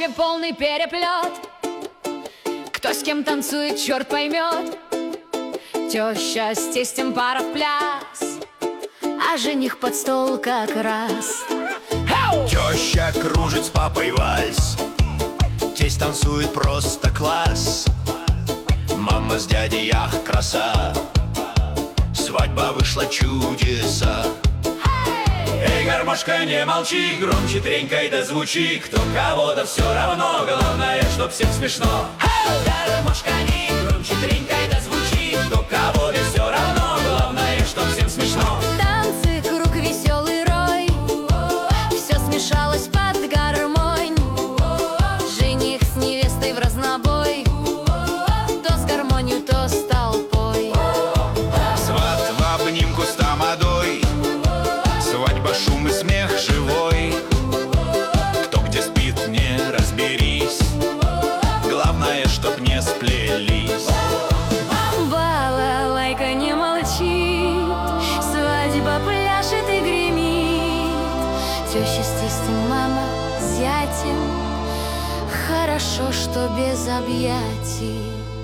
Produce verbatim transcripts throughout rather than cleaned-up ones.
свадьбе полный переплет. Кто с кем танцует, черт поймет. Теща с тестем пара в пляс, а жених под стол как раз. Теща кружит с папой вальс, тесть танцует просто класс. Мама с дядей, ах, краса, свадьба вышла чудеса. Эй, гармошка, не молчи, громче тренькай да звучи. Кто кого-то все равно, главное, чтоб всем смешно. Гармошка, не громче тренькай да звучи. Кто кого-то все равно, главное, чтоб всем смешно. Танцы, круг, веселый рой, все смешалось под гармонь. Жених с невестой в разнобой, то с гармонью, то с толпой. Сват в обнимку с тамадой, свадьба, шум и смех живой. Кто где спит, не разберись, главное, чтоб не сплелись. Балалайка не молчит, свадьба пляшет и гремит. Теща с тестем, мама с зятем, хорошо, что без объятий.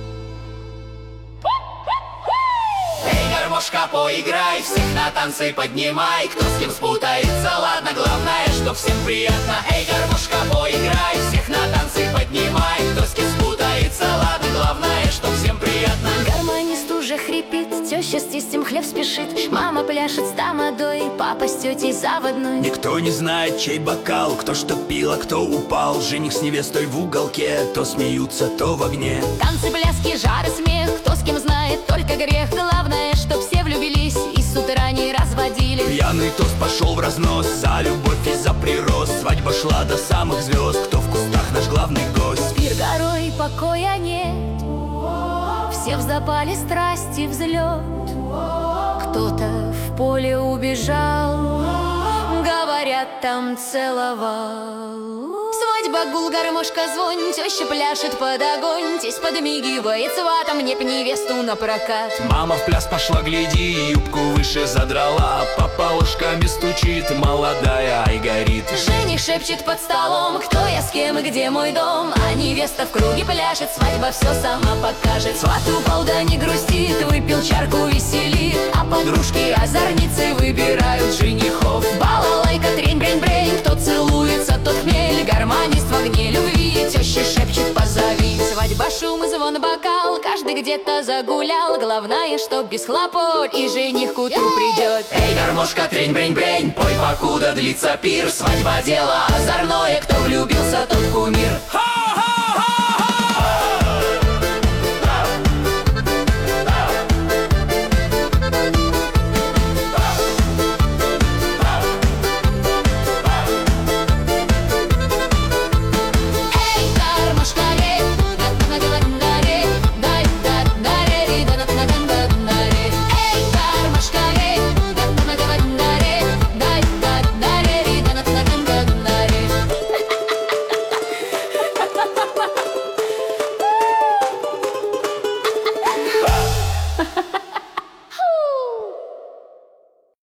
Эй, гармошка, поиграй, всех на танцы поднимай. Кто с кем спутается, ладно, главное, чтоб всем приятно. Эй, гармошка, поиграй, всех на танцы поднимай. Кто с кем спутается, ладно, главное, чтоб всем приятно. Гармонист уже хрипит, теща с тестем хлеб спешит. Мама пляшет с тамадой, папа с тетей заводной. Никто не знает, чей бокал, кто что пил, а кто упал. Жених с невестой в уголке, то смеются, то в огне. Танцы, пляски, жар и смех, кто с кем знает, только грех. Главное, чтоб все влюбились и с утра не разводили. Пьяный тост пошел в разнос за любовь и за прирост. Свадьба шла до самых звезд, кто в кустах наш главный гость. Пир горой, покоя нет, все в запале страсти взлет. Кто-то в поле убежал, говорят, там целовал. Свадьба, гул, гармошка, звон, теща пляшет под огонь. Тесть подмигивает сватом, не б невесту на прокат. Мама в пляс пошла, гляди, юбку выше задрала. Папа ложками стучит, молодая, ай, горит. Жених шепчет под столом, кто я, с кем и где мой дом. А невеста в круге пляшет, свадьба все сама покажет. Сват упал, да не грустит, выпил чарку, веселит. А подружки озорницы выбирают женихов. Балалайка, трень, брень, брень, кто целуется, тот хмель. Гармонист в огне любви, теща шепчет, позови. Свадьба, шум и звон, бокал, каждый где-то загулял. Главное, чтоб без хлопот, и жених к утру придет. Эй, гармошка, трень, брень, брень, пой, покуда длится пир. Свадьба, дело озорное, кто влюбился, тот кумир. Ха!